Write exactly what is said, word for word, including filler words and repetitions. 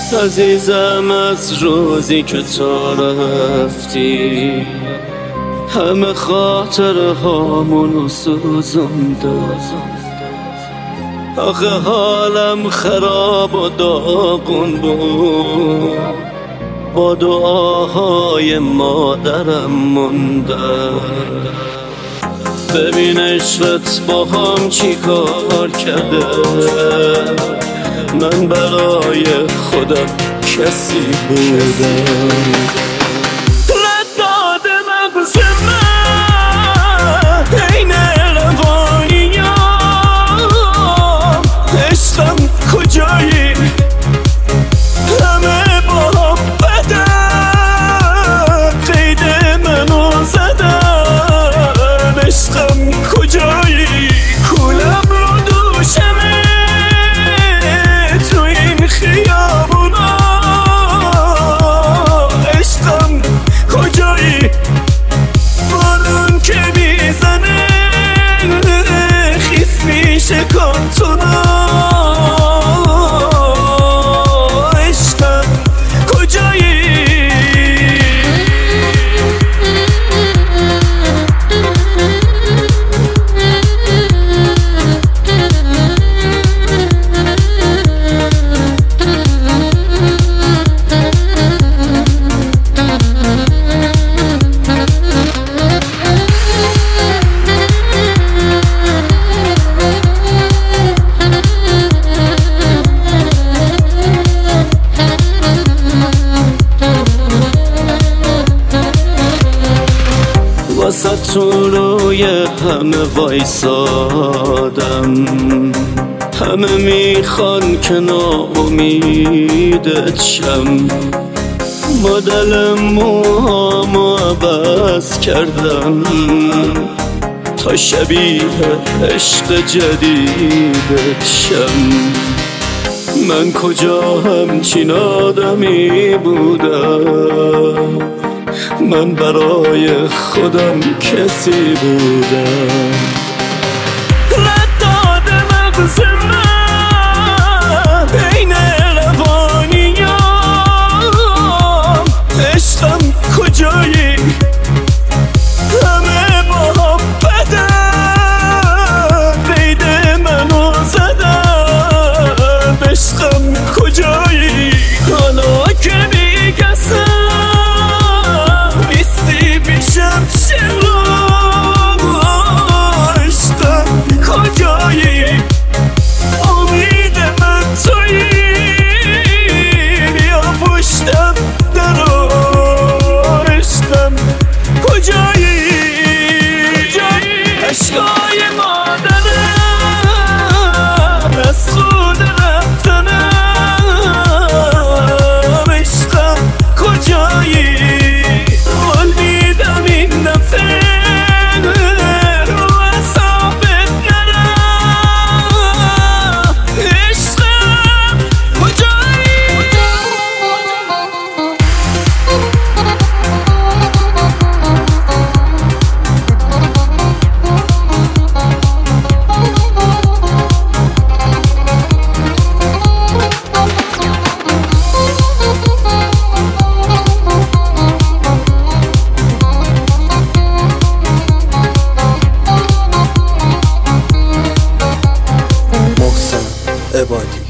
عزیزم از روزی که تو رفتی همه خاطر هامونو سوزونده. آخه حالم خراب و داغون بود، با دعاهای مادرم مونده. ببین عشقت با هم چی کار کرده، من برای خودم کسی بودم. رد داده مغز من عین روانیام، عشقم کجایی همه با هم بدن، قید منو زدن. عشقم کجایی کولم رو دوشمه تو این خیابونا. عشقم کجایی بارون که میزنه خیس میشه کارتونا. عشقم کجایی واسه تو روی همه وایسادم، همه میخوان که ناامیدت شم. مدل موهامو عوض کردم تا شبیه عشق جدیدت شم. من کجا همچین آدمی بودم، من برای خودم کسی بودم. رد داده مغز من عین روانیام، عشقم کجایی همه با هم بدن، قید منو زدن. عشقم کجایی حالا که میگسم چرا. عشقم کجایی امید من تویی، بیا پشتم درو. عشقم کجایی عشقای مادرم از خود رفتنم. عشقم کجایی عبادی.